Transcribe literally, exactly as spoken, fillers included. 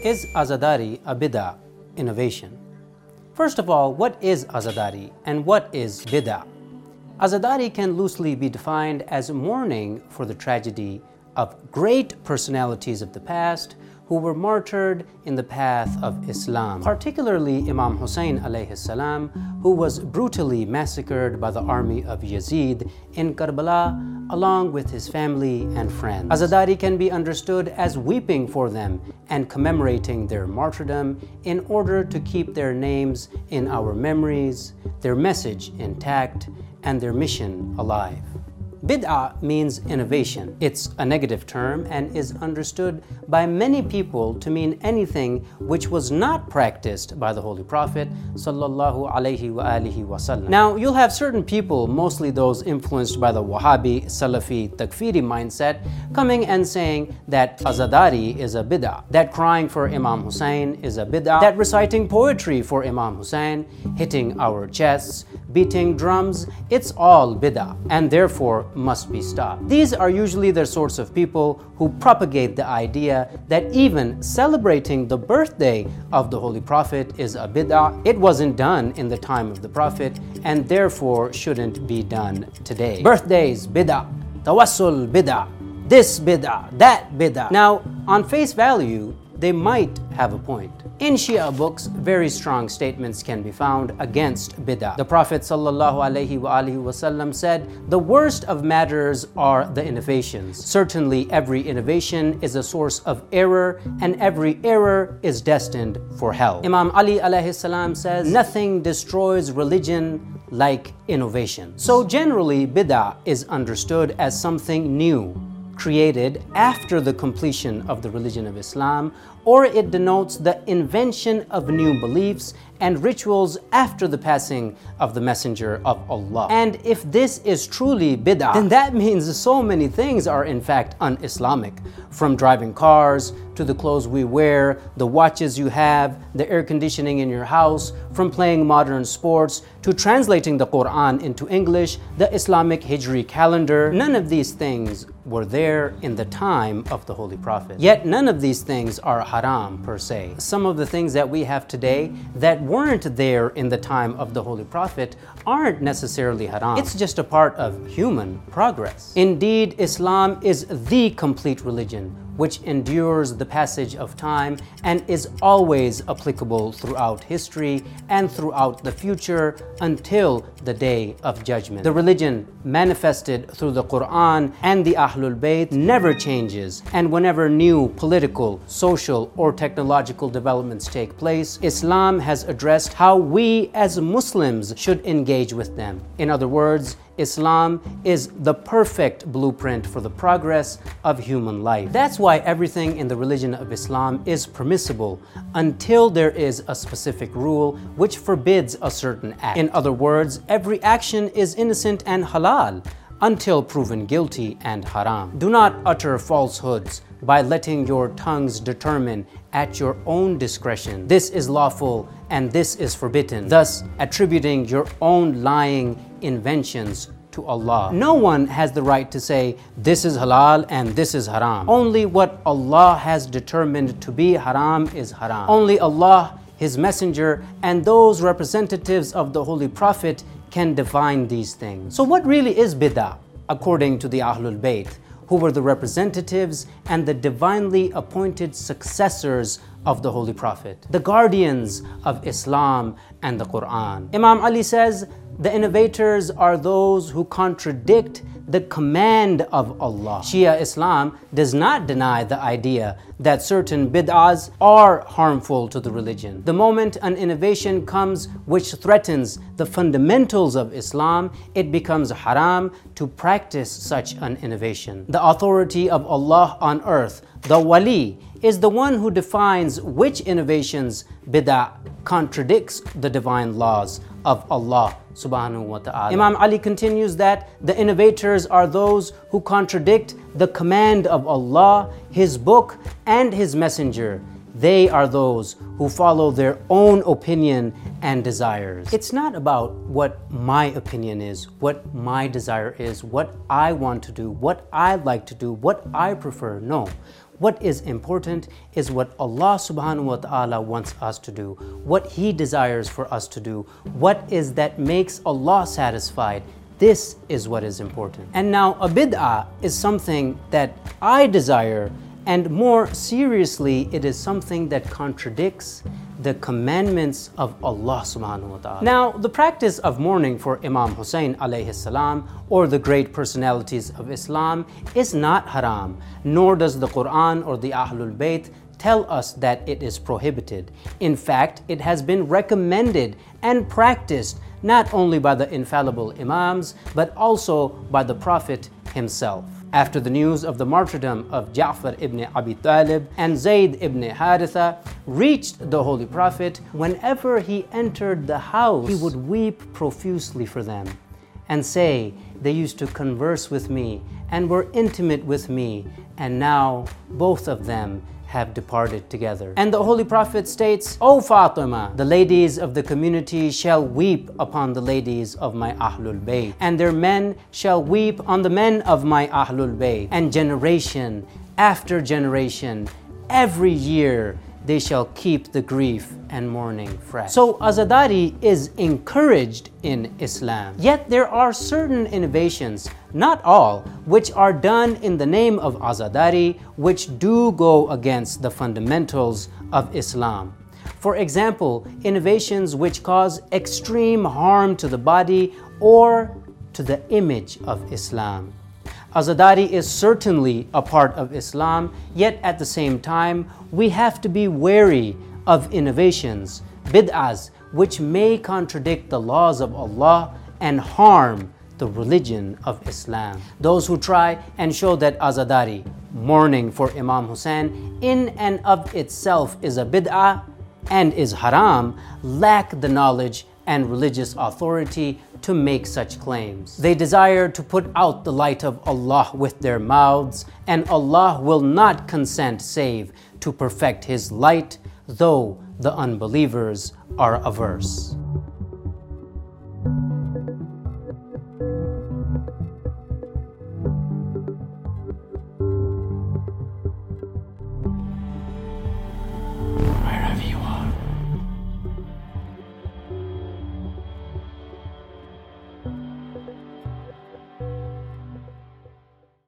Is azadari a bid'ah, innovation? First of all, what is azadari and what is bid'ah? Azadari can loosely be defined as mourning for the tragedy of great personalities of the past who were martyred in the path of Islam, particularly Imam Hussein alayhi salam, who was brutally massacred by the army of Yazid in Karbala along with his family and friends. Azadari can be understood as weeping for them and commemorating their martyrdom in order to keep their names in our memories, their message intact, and their mission alive. Bid'ah means innovation. It's a negative term and is understood by many people to mean anything which was not practiced by the Holy Prophet sallallahu alaihi wa alihi wasallam. Now, you'll have certain people, mostly those influenced by the Wahhabi, Salafi, Takfiri mindset, coming and saying that azadari is a bid'ah, that crying for Imam Hussein is a bid'ah, that reciting poetry for Imam Hussein, hitting our chests, beating drums, it's all bid'ah, and therefore must be stopped. These are usually the sorts of people who propagate the idea that even celebrating the birthday of the Holy Prophet is a bid'ah. It wasn't done in the time of the Prophet and therefore shouldn't be done today. Birthdays, bid'ah. Tawassul, bid'ah. This bid'ah, that bid'ah. Now, on face value, they might have a point. In Shia books, very strong statements can be found against bid'ah. The Prophet sallallahu alaihi wa alihi wasallam said, "The worst of matters are the innovations. Certainly every innovation is a source of error, and every error is destined for hell." Imam Ali alayhi salam says, "Nothing destroys religion like innovation." So generally, bid'ah is understood as something new, created after the completion of the religion of Islam, or it denotes the invention of new beliefs and rituals after the passing of the Messenger of Allah. And if this is truly bid'ah, then that means so many things are in fact un-Islamic, from driving cars to the clothes we wear, the watches you have, the air conditioning in your house, from playing modern sports to translating the Quran into English, the Islamic Hijri calendar. None of these things were there in the time of the Holy Prophet. Yet none of these things are haram per se. Some of the things that we have today that weren't there in the time of the Holy Prophet aren't necessarily haram. It's just a part of human progress. Indeed, Islam is the complete religion which endures the passage of time and is always applicable throughout history and throughout the future until the day of judgment. The religion manifested through the Quran and the Ahlul Bayt never changes, and whenever new political, social, or technological developments take place, Islam has addressed how we as Muslims should engage with them. In other words, Islam is the perfect blueprint for the progress of human life. That's why everything in the religion of Islam is permissible until there is a specific rule which forbids a certain act. In other words, every action is innocent and halal until proven guilty and haram. Do not utter falsehoods by letting your tongues determine at your own discretion this is lawful and this is forbidden, thus attributing your own lying inventions to Allah. No one has the right to say this is halal and this is haram. Only what Allah has determined to be haram is haram. Only Allah, His Messenger, and those representatives of the Holy Prophet can define these things. So what really is bid'ah according to the Ahlul Bayt, who were the representatives and the divinely appointed successors of the Holy Prophet, the guardians of Islam and the Quran? Imam Ali says, "The innovators are those who contradict the command of Allah." Shia Islam does not deny the idea that certain bid'ahs are harmful to the religion. The moment an innovation comes which threatens the fundamentals of Islam, it becomes haram to practice such an innovation. The authority of Allah on earth, the wali, is the one who defines which innovations, bid'ah, contradicts the divine laws of Allah subhanahu wa ta'ala. Imam Ali continues that the innovators are those who contradict the command of Allah, His book, and His messenger. They are those who follow their own opinion and desires. It's not about what my opinion is, what my desire is, what I want to do, what I like to do, what I prefer. No. What is important is what Allah subhanahu wa ta'ala wants us to do, what He desires for us to do, what is that makes Allah satisfied. This is what is important. And now a bid'ah is something that I desire, and more seriously, it is something that contradicts the commandments of Allah subhanahu wa ta'ala. Now, the practice of mourning for Imam Hussein alayhi salam or the great personalities of Islam is not haram, nor does the Quran or the Ahlul Bayt tell us that it is prohibited. In fact, it has been recommended and practiced not only by the infallible Imams, but also by the Prophet himself. After the news of the martyrdom of Ja'far ibn Abi Talib and Zayd ibn Haritha reached the Holy Prophet, whenever he entered the house, he would weep profusely for them and say, "They used to converse with me and were intimate with me, and now both of them have departed together." And the Holy Prophet states, "O Fatima, the ladies of the community shall weep upon the ladies of my Ahlul Bayt, and their men shall weep on the men of my Ahlul Bayt, and generation after generation, every year they shall keep the grief and mourning fresh." So azadari is encouraged in Islam. Yet there are certain innovations, not all, which are done in the name of azadari, which do go against the fundamentals of Islam. For example, innovations which cause extreme harm to the body or to the image of Islam. Azadari is certainly a part of Islam, yet at the same time, we have to be wary of innovations, bid'ahs, which may contradict the laws of Allah and harm the religion of Islam. Those who try and show that azadari, mourning for Imam Hussein, in and of itself is a bid'ah and is haram, lack the knowledge and religious authority to make such claims. They desire to put out the light of Allah with their mouths, and Allah will not consent save to perfect His light, though the unbelievers are averse.